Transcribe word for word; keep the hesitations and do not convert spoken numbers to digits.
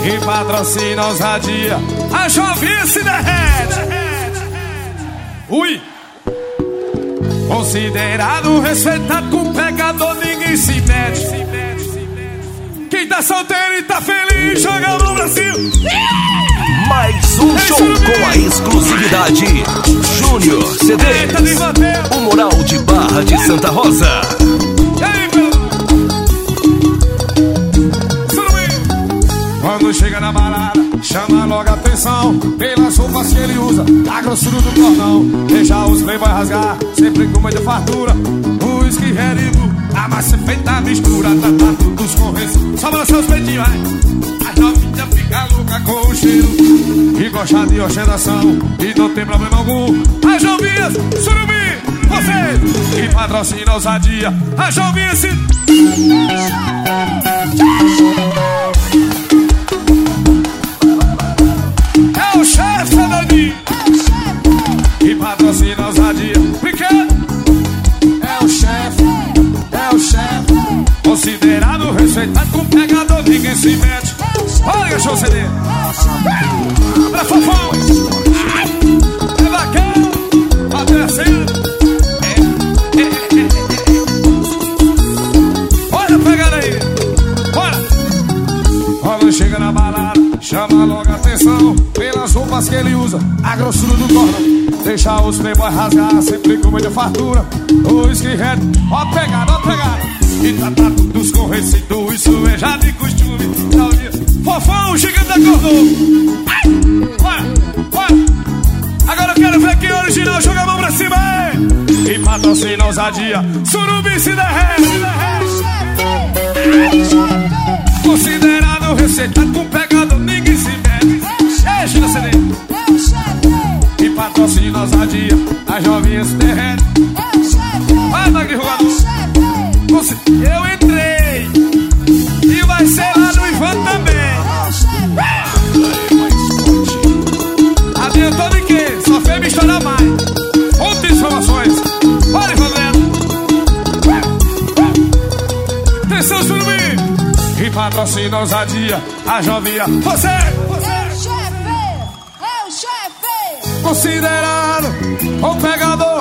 E patrocina ousadia, a jovinha se derrete. Ui! Considerado, respeitado, com pegador ninguém se mete. Quem tá solteiro e tá feliz, joga a mão pra cima. Mais um show com a exclusividade Júnior C Ds, o Moral de Barra de Santa Rosa. Quando chega na balada, chama logo a atenção pelas roupas que ele usa, a grossura do cordão. Deixa os playboy rasgar, sempre com muita fartura. O whisky herido, a massa feita a mistura. Tá, tá tudo escorrendo, só balança os peitinhos, vai. A novinha fica louca com o cheiro e gosta de ostentação, e não tem problema algum. As novinhas, surubim, vocês, e patrocina ousadia, as novinhas se... É o chefe, Dani. E patrocina ousadia. Brinquedo. É o chefe. É o chefe. Considerado, respeitado, com pegador, ninguém se mete. Olha, show C D. Pra fofão. É bacana. Pode assim. Olha a pegada aí. Bora. Quando chega na balada, chama logo a atenção pelas roupas que ele usa, a grossura do cordão. Deixa os playboy rasgar, sempre com muita fartura. O skinhead, ó pegada, ó pegada. E tá, tá tudo escorrecido, isso é já de costume. Fofão, gigante da cordão. Vai, vai. Agora eu quero ver quem é original, joga a mão pra cima, hein? E patrocina ousadia, surubim se derrete, se derrete. Considerado, receitado, com pegador, ninguém se mete. É, Gina C D. E patrocina ousadia, as novinhas se derretem. Vai, Magri Rugador. Eu entrei e vai ser lá no Ivan também. Adiantou de quê? Só fez me estourar mais. Outras informações. Bora, Ivan Leno. Atenção, surubim. E patrocina ousadia, a jovinha. Você, você. É o chefe, é o chefe. Considerado o pegador,